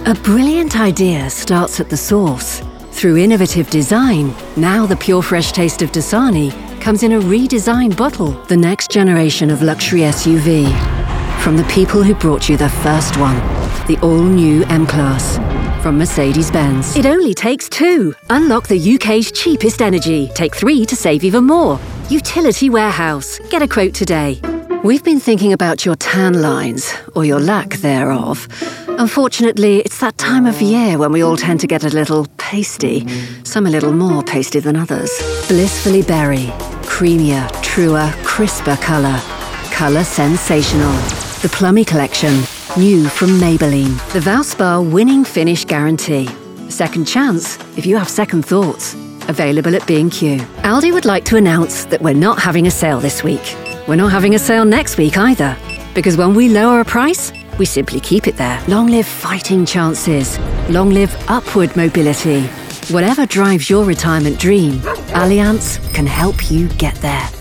A brilliant idea starts at the source. Through innovative design, now the pure fresh taste of Dasani comes in a redesigned bottle. The next generation of luxury SUV. From the people who brought you the first one, the all-new M-Class. From Mercedes-Benz. It only takes two. Unlock the UK's cheapest energy. Take 3 to save even more. Utility Warehouse. Get a quote today. We've been thinking about your tan lines, or your lack thereof. Unfortunately, it's that time of year when we all tend to get a little pasty. Some a little more pasty than others. Blissfully Berry. Creamier, truer, crisper colour. Colour sensational. The Plummy Collection. New from Maybelline. The Valspar Winning Finish Guarantee. Second chance if you have second thoughts. Available at B&Q. Aldi would like to announce that we're not having a sale this week. We're not having a sale next week either. Because when we lower a price, we simply keep it there. Long live fighting chances. Long live upward mobility. Whatever drives your retirement dream, Allianz can help you get there.